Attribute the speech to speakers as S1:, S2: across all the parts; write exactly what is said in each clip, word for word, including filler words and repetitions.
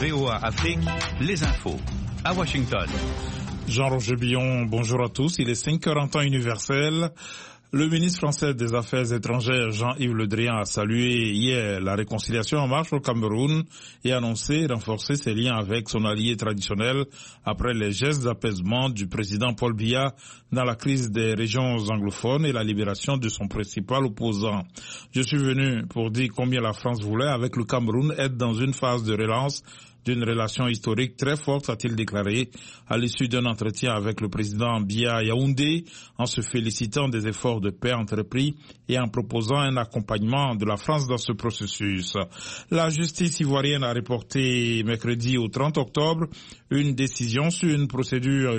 S1: V O A Afrique, les infos. À Washington.
S2: Jean-Roger Billon, bonjour à tous. Il est cinq heures en temps universel. Le ministre français des Affaires étrangères, Jean-Yves Le Drian, a salué hier la réconciliation en marche au Cameroun et annoncé renforcer ses liens avec son allié traditionnel après les gestes d'apaisement du président Paul Biya dans la crise des régions anglophones et la libération de son principal opposant. Je suis venu pour dire combien la France voulait, avec le Cameroun, être dans une phase de relance d'une relation historique très forte, a-t-il déclaré à l'issue d'un entretien avec le président Biya à Yaoundé, en se félicitant des efforts de paix entrepris et en proposant un accompagnement de la France dans ce processus. La justice ivoirienne a reporté mercredi au trente octobre une décision sur une procédure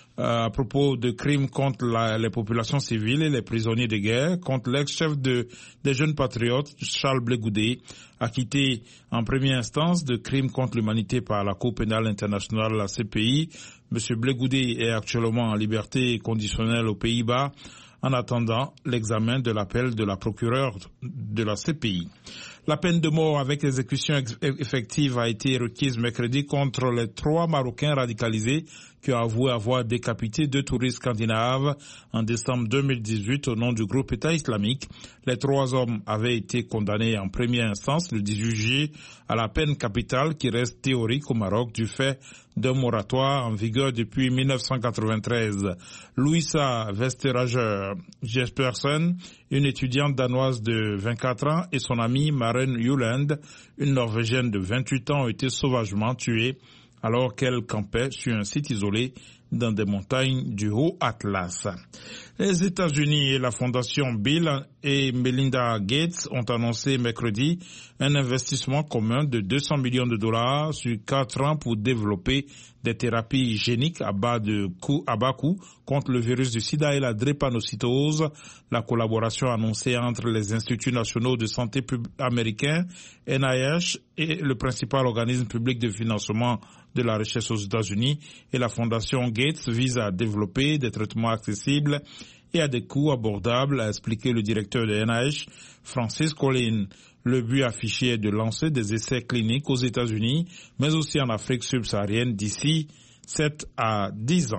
S2: à propos de crimes contre la, les populations civiles et les prisonniers de guerre, contre l'ex-chef de, des jeunes patriotes, Charles Blé Goudé, acquitté en première instance de crimes contre l'humanité par la Cour pénale internationale, la C P I. Monsieur Blé Goudé est actuellement en liberté conditionnelle aux Pays-Bas, en attendant l'examen de l'appel de la procureure de la C P I. La peine de mort avec exécution effective a été requise mercredi contre les trois Marocains radicalisés qui ont avoué avoir décapité deux touristes scandinaves en décembre deux mille dix-huit au nom du groupe État islamique. Les trois hommes avaient été condamnés en première instance le dix-huit juillet à la peine capitale qui reste théorique au Maroc du fait d'un moratoire en vigueur depuis mille neuf cent quatre-vingt-treize. Louisa Westerager Jespersen, une étudiante danoise de vingt-quatre ans, et son amie Maren Juland, une Norvégienne de vingt-huit ans, ont été sauvagement tuées alors qu'elle campait sur un site isolé dans des montagnes du Haut-Atlas. Les États-Unis et la fondation Bill et Melinda Gates ont annoncé mercredi un investissement commun de deux cents millions de dollars sur quatre ans pour développer des thérapies géniques à bas de coût, à bas coût contre le virus du sida et la drépanocytose. La collaboration annoncée entre les instituts nationaux de santé américains, N I H, et le principal organisme public de financement de la recherche aux États-Unis et la fondation Gates vise à développer des traitements accessibles et à des coûts abordables, a expliqué le directeur de N I H, Francis Collins. Le but affiché est de lancer des essais cliniques aux États-Unis, mais aussi en Afrique subsaharienne d'ici sept à dix ans.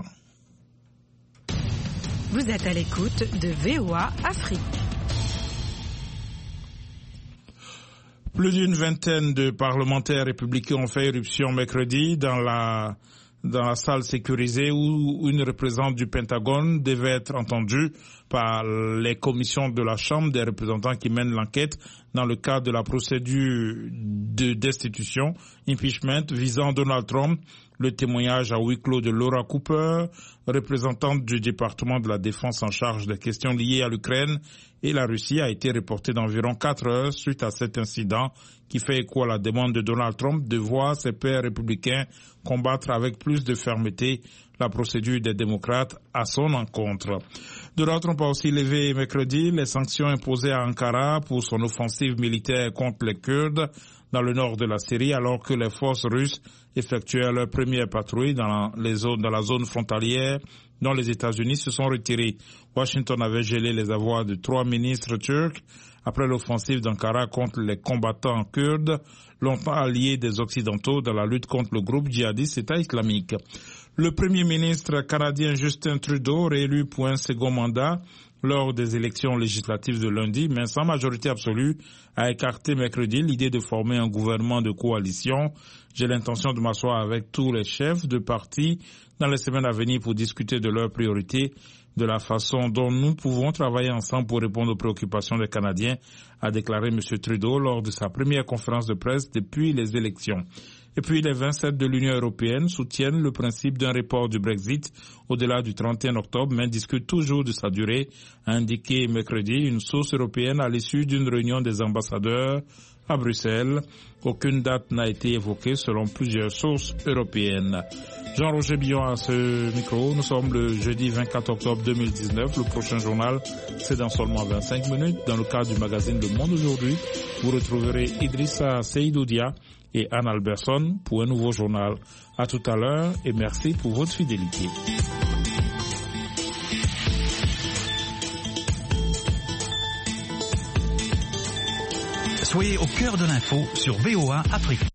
S3: Vous êtes à l'écoute de V O A Afrique.
S2: Plus d'une vingtaine de parlementaires républicains ont fait éruption mercredi dans la dans la salle sécurisée où une représentante du Pentagone devait être entendue par les commissions de la Chambre des représentants qui mènent l'enquête dans le cadre de la procédure de destitution, impeachment, visant Donald Trump. Le témoignage à huis clos de Laura Cooper, représentante du département de la Défense en charge des questions liées à l'Ukraine et la Russie, a été reporté d'environ quatre heures suite à cet incident qui fait écho à la demande de Donald Trump de voir ses pairs républicains combattre avec plus de fermeté la procédure des démocrates à son encontre. Donald Trump a aussi levé mercredi les sanctions imposées à Ankara pour son offensive militaire contre les Kurdes dans le nord de la Syrie, alors que les forces russes effectuaient leur première patrouille dans les zones, dans la zone frontalière dont les États-Unis se sont retirés. Washington avait gelé les avoirs de trois ministres turcs après l'offensive d'Ankara contre les combattants kurdes, longtemps alliés des Occidentaux dans la lutte contre le groupe djihadiste État islamique. Le Premier ministre canadien Justin Trudeau, réélu pour un second mandat lors des élections législatives de lundi, mais sans majorité absolue, a écarté mercredi l'idée de former un gouvernement de coalition. J'ai l'intention de m'asseoir avec tous les chefs de parti dans les semaines à venir pour discuter de leurs priorités, de la façon dont nous pouvons travailler ensemble pour répondre aux préoccupations des Canadiens, a déclaré M. Trudeau lors de sa première conférence de presse depuis les élections. Et puis les vingt-sept de l'Union européenne soutiennent le principe d'un report du Brexit au-delà du trente et un octobre, mais discutent toujours de sa durée, a indiqué mercredi une source européenne à l'issue d'une réunion des ambassadeurs à Bruxelles. Aucune date n'a été évoquée selon plusieurs sources européennes. Jean-Roger Billon à ce micro. Nous sommes le jeudi vingt-quatre octobre deux mille dix-neuf. Le prochain journal, c'est dans seulement vingt-cinq minutes. Dans le cadre du magazine Le Monde aujourd'hui, vous retrouverez Idrissa Seydoudia et Anne Alberson pour un nouveau journal. À tout à l'heure et merci pour votre fidélité.
S1: Soyez au cœur de l'info sur V O A Afrique.